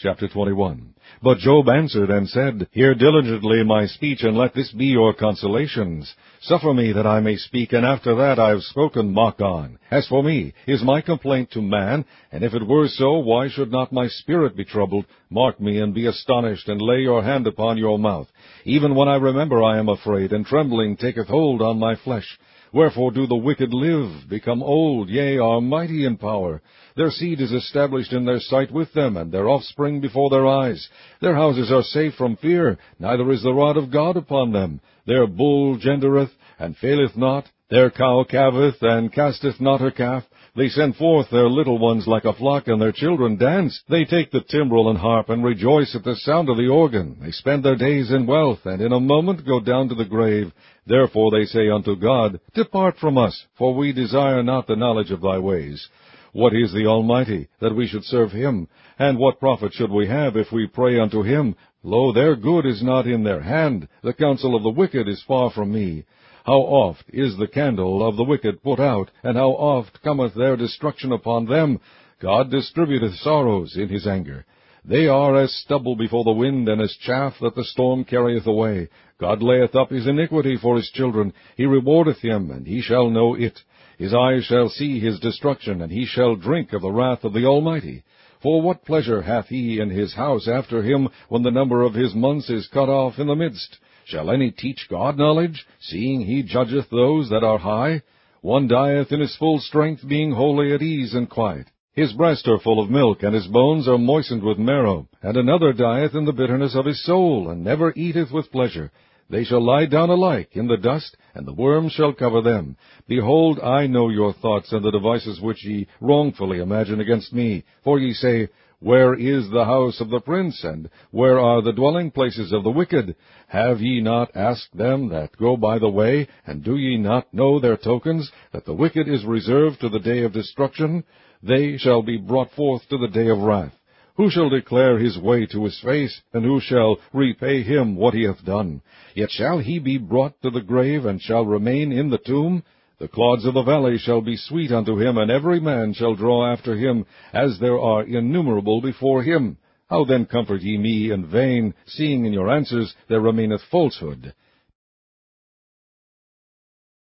Chapter 21. But Job answered and said, Hear diligently my speech, and let this be your consolations. Suffer me that I may speak, and after that I have spoken, mock on. As for me, is my complaint to man? And if it were so, why should not my spirit be troubled? Mark me, and be astonished, and lay your hand upon your mouth. Even when I remember I am afraid, and trembling taketh hold on my flesh. Wherefore do the wicked live, become old, yea, are mighty in power? Their seed is established in their sight with them, and their offspring before their eyes. Their houses are safe from fear, neither is the rod of God upon them. Their bull gendereth, and faileth not. Their cow calveth, and casteth not her calf. They send forth their little ones like a flock, and their children dance. They take the timbrel and harp, and rejoice at the sound of the organ. They spend their days in wealth, and in a moment go down to the grave. Therefore they say unto God, Depart from us, for we desire not the knowledge of thy ways. What is the Almighty, that we should serve him? And what profit should we have if we pray unto him? Lo, their good is not in their hand. The counsel of the wicked is far from me. How oft is the candle of the wicked put out, and how oft cometh their destruction upon them? God distributeth sorrows in his anger. They are as stubble before the wind, and as chaff that the storm carrieth away. God layeth up his iniquity for his children. He rewardeth him, and he shall know it. His eyes shall see his destruction, and he shall drink of the wrath of the Almighty. For what pleasure hath he in his house after him, when the number of his months is cut off in the midst? Shall any teach God knowledge, seeing he judgeth those that are high? One dieth in his full strength, being wholly at ease and quiet. His breasts are full of milk, and his bones are moistened with marrow. And another dieth in the bitterness of his soul, and never eateth with pleasure. They shall lie down alike in the dust, and the worms shall cover them. Behold, I know your thoughts, and the devices which ye wrongfully imagine against me. For ye say, Where is the house of the prince, and where are the dwelling places of the wicked? Have ye not asked them that go by the way, and do ye not know their tokens, that the wicked is reserved to the day of destruction? They shall be brought forth to the day of wrath. Who shall declare his way to his face, and who shall repay him what he hath done? Yet shall he be brought to the grave, and shall remain in the tomb? The clods of the valley shall be sweet unto him, and every man shall draw after him, as there are innumerable before him. How then comfort ye me in vain, seeing in your answers there remaineth falsehood?